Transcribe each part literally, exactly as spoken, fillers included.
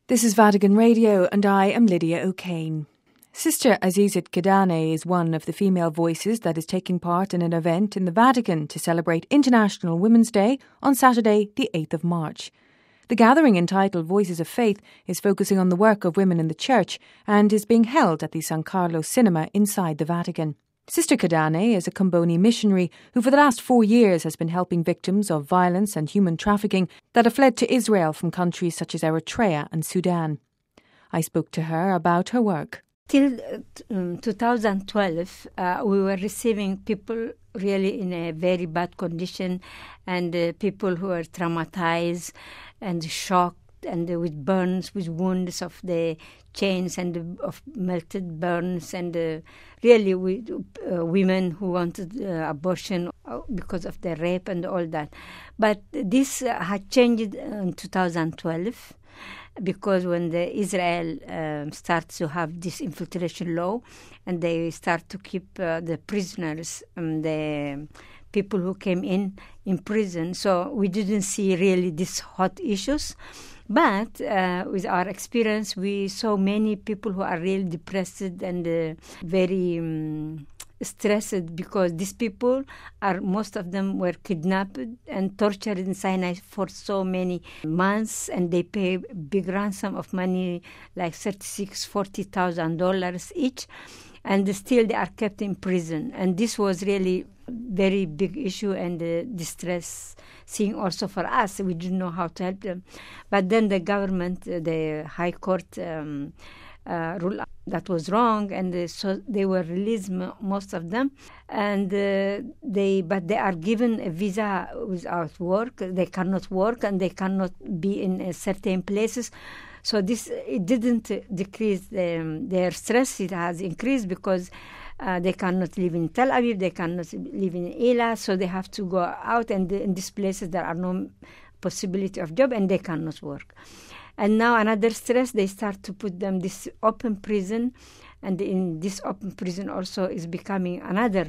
This is Vatican Radio and I am Lydia O'Kane. Sister Azizat Kidane is one of the female voices that is taking part in an event in the Vatican to celebrate International Women's Day on Saturday, the eighth of March. The gathering, entitled Voices of Faith, is focusing on the work of women in the Church and is being held at the San Carlo Cinema inside the Vatican. Sister Kidane is a Comboni missionary who for the last four years has been helping victims of violence and human trafficking that have fled to Israel from countries such as Eritrea and Sudan. I spoke to her about her work. Till um, two thousand twelve, uh, we were receiving people really in a very bad condition, and uh, people who are traumatized and shocked and uh, with burns, with wounds of the chains and uh, of melted burns, and uh, really with uh, women who wanted uh, abortion because of the rape and all that. But this uh, had changed in two thousand twelve. Because when the Israel um, starts to have this infiltration law, and they start to keep uh, the prisoners, um, the people who came in in prison, so we didn't see really these hot issues. But uh, with our experience, we saw many people who are really depressed and uh, very um, stressed, because these people are, most of them were kidnapped and tortured in Sinai for so many months, and they pay big ransom of money, like thirty-six, forty thousand dollars each, and still they are kept in prison. And this was really very big issue and uh, distress seeing also for us. We didn't know how to help them. But then the government, uh, the High Court um, uh, ruled that was wrong, and uh, so they were released, m- most of them. And uh, they, but they are given a visa without work. They cannot work and they cannot be in uh, certain places. So this, it didn't uh, decrease um, their stress. It has increased because Uh, they cannot live in Tel Aviv, they cannot live in Eilat, so they have to go out, and in these places there are no possibility of job, and they cannot work. And now another stress, they start to put them this open prison, and in this open prison also is becoming another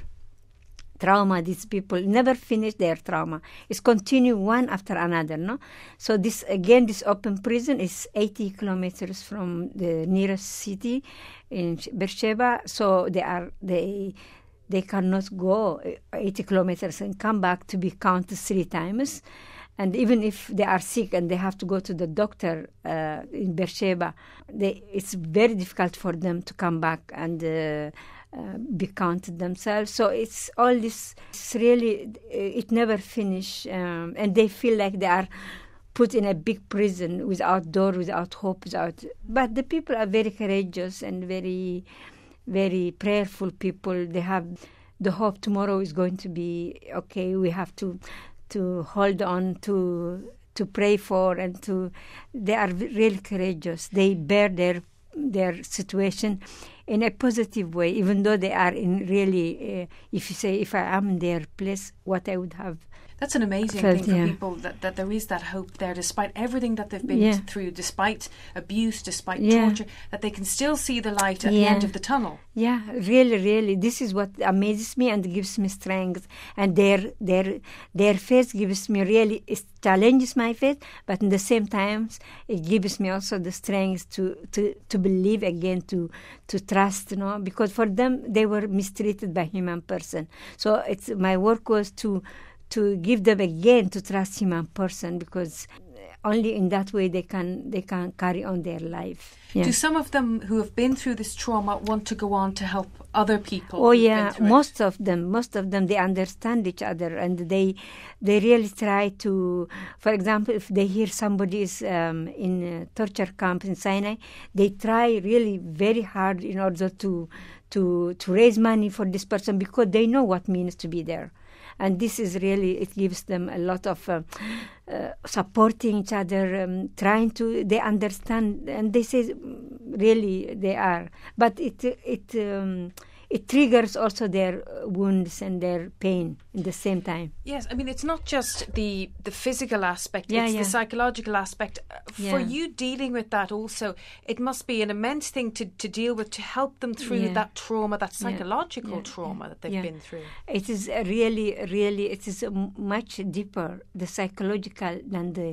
trauma. These people never finish their trauma. It's continue one after another, no? So this, again, this open prison is eighty kilometers from the nearest city in Beersheba. So they are, they, they cannot go eighty kilometers and come back to be counted three times. And even if they are sick and they have to go to the doctor uh, in Beersheba, they, it's very difficult for them to come back and uh, Uh, be counted themselves. So it's all this, it's really, it never finish, um, and they feel like they are put in a big prison without door, without hope, without, but the people are very courageous and very, very prayerful people. They have the hope tomorrow is going to be okay. We have to, to hold on to, to pray for, and to, they are really courageous. They bear their, their situation in a positive way, even though they are in really, uh, if you say, if I am in their place, what I would have. That's an amazing felt, thing for yeah. people, that, that there is that hope there, despite everything that they've been Yeah. through, despite abuse, despite Yeah. torture, that they can still see the light at Yeah. the end of the tunnel. Yeah, really, really. This is what amazes me and gives me strength. And their their their faith gives me really, it challenges my faith, but in the same time, it gives me also the strength to, to, to believe again, to to trust, you know, because for them, they were mistreated by human person. So it's my work was to to give them again to trust human person, because only in that way they can they can carry on their life. Yeah. Do some of them who have been through this trauma want to go on to help other people? Oh who've yeah, been through most it? of them, most of them, they understand each other, and they they really try to. For example, if they hear somebody is um, in a torture camp in Sinai, they try really very hard in order to to to raise money for this person, because they know what it means to be there. And this is really, it gives them a lot of uh, uh, supporting each other, um, trying to, they understand, and they say, really, they are. But it it um, it triggers also their wounds and their pain at the same time. Yes, I mean, it's not just the, the physical aspect, Yeah, it's yeah. the psychological aspect. Uh, For Yeah. you dealing with that also, it must be an immense thing to, to deal with, to help them through Yeah. that trauma, that Yeah, psychological yeah, trauma yeah, that they've yeah. been through. It is really, really, it is m- much deeper, the psychological, than the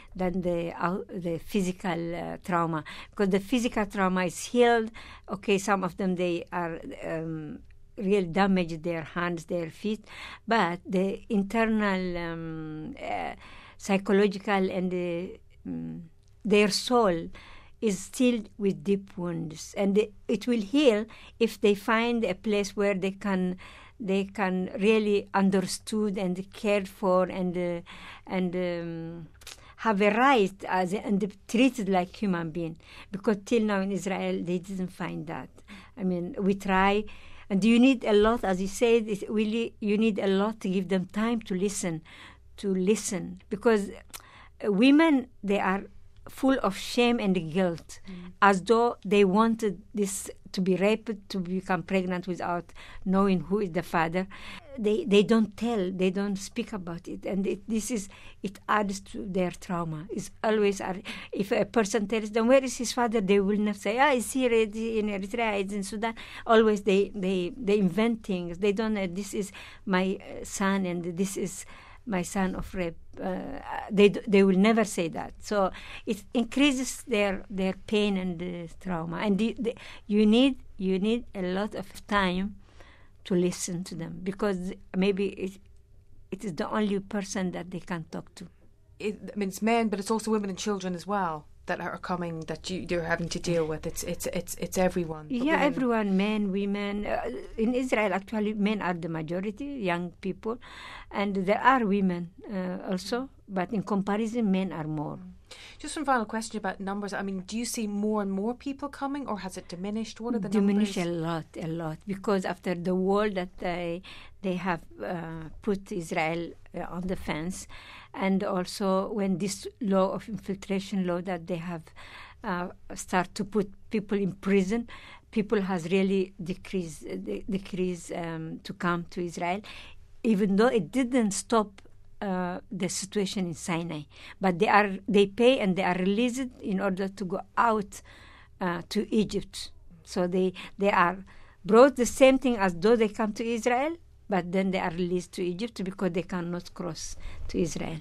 than the uh, the physical uh, trauma, because the physical trauma is healed. Okay, some of them they are um, really damaged, their hands, their feet, but the internal um, uh, psychological and the, um, their soul is still with deep wounds, and they, it will heal if they find a place where they can they can really understood and cared for and uh, and um, have a right as a, and treated like human being. Because till now in Israel they didn't find that. I mean, we try, and you need a lot, as you said. It really, you need a lot to give them time to listen, to listen, because women, they are full of shame and guilt, mm. as though they wanted this to be raped, to become pregnant without knowing who is the father. They they don't tell, they don't speak about it, and it, this is it adds to their trauma. It's always, if a person tells them where is his father, they will not say, ah, is he in Eritrea, is in Sudan. Always they they they invent things. They don't know this is my son and this is my son of rape. Uh, they they will never say that. So it increases their their pain and uh, trauma. And the, the, you need you need a lot of time to listen to them, because maybe it it is the only person that they can talk to. It, I mean, it's men, but it's also women and children as well that are coming that you, you're having to deal with. It's it's it's it's everyone. Yeah, women. everyone, men, women. Uh, in Israel, actually, men are the majority, young people, and there are women uh, also, but in comparison, men are more. Just one final question about numbers. I mean, do you see more and more people coming, or has it diminished? What are the diminished numbers? Diminished a lot, a lot, because after the wall that they they have uh, put Israel uh, on the fence, and also when this law of infiltration law that they have uh, start to put people in prison, people has really decreased uh, de- decreased um, to come to Israel, even though it didn't stop Uh, the situation in Sinai, but they are they pay and they are released in order to go out uh, to Egypt. So they they are brought the same thing as though they come to Israel, but then they are released to Egypt because they cannot cross to Israel.